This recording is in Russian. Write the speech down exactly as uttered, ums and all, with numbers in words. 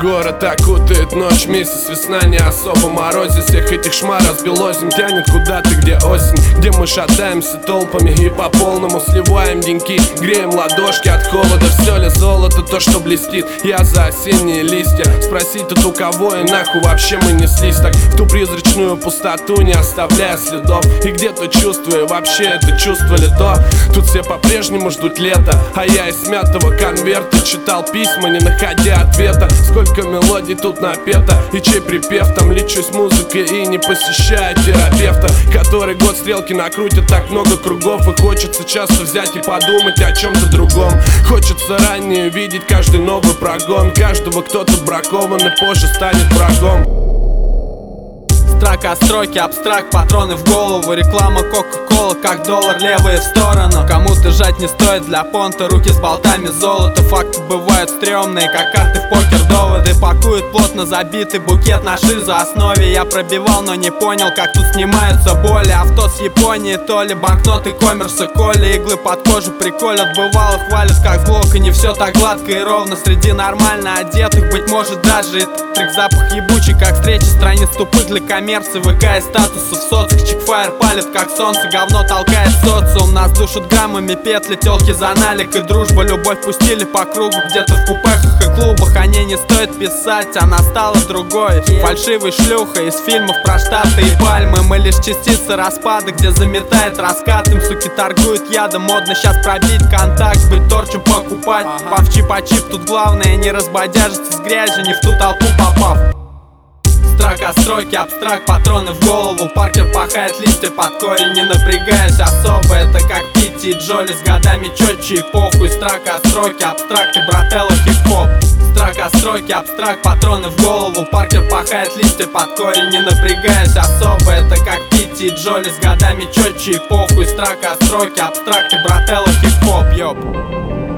Город окутает ночь, месяц, весна, не особо морозе. Всех этих шмаров белозим тянет куда-то, где осень, где мы шатаемся толпами и по полному сливаем деньки, греем ладошки от холода. Все ли золото то, что блестит? Я за осенние листья. Спросить тут у кого и нахуй вообще мы неслись так в ту призрачную пустоту, не оставляя следов. И где-то чувствую, вообще это чувство ли то? Тут все по-прежнему ждут лета, а я из смятого конверта читал письма, не находя ответа. Сколько мелодий тут напето, и чей припев там. Лечусь музыкой и не посещаю терапевта, который год стрелки накрутит так много кругов. И хочется часто взять и подумать о чем-то другом. Хочется ранее видеть каждый новый прогон, каждого кто-то бракован и позже станет врагом. Строка, строки, абстракт, патроны в голову. Реклама кока-кола, как доллар, левые в сторону. Кому-то жать не стоит для понта, руки с болтами золота. Факты бывают стрёмные, как карты в покер. Доводы пакуют плотно забитый букет на шизу основе. Я пробивал, но не понял, как тут снимаются боли. Авто с Японии, то ли банкноты коммерса, коли иглы под кожу приколят. Бывало хвалят, как глок, и не все так гладко и ровно. Среди нормально одетых, быть может даже этот трек запах ебучий, как встреча страниц тупых для коммерции. ВК и статусов в соцах, чекфайр палит как солнце, говно толкает социум. Нас душат гаммами петли, телки за налик и дружба. Любовь пустили по кругу где-то в купехах и клубах. О ней не стоит писать, она стала другой, фальшивой шлюхой из фильмов про Штаты и Пальмы. Мы лишь частицы распада, где заметает раскатом. Суки торгуют ядом, модно сейчас пробить контакт, быть торчем покупать. Пав чип а чип, тут главное не разбодяжиться с грязью, не в ту толпу попав. Строка, строки, абстракт, патроны в голову. Паркер пахает листья под корень, не напрягаясь особо. Это как Питти и Джоли, с годами четче и похуй. Строка, строки, абстракт и брателло хип-хоп. Строка, строки, абстракт, патроны в голову. Паркер пахает листья под корень, не напрягаясь особо. Это как Питти и Джоли, с годами четче и похуй. Строка, строки, абстракт и брателло хип-хоп, ёп.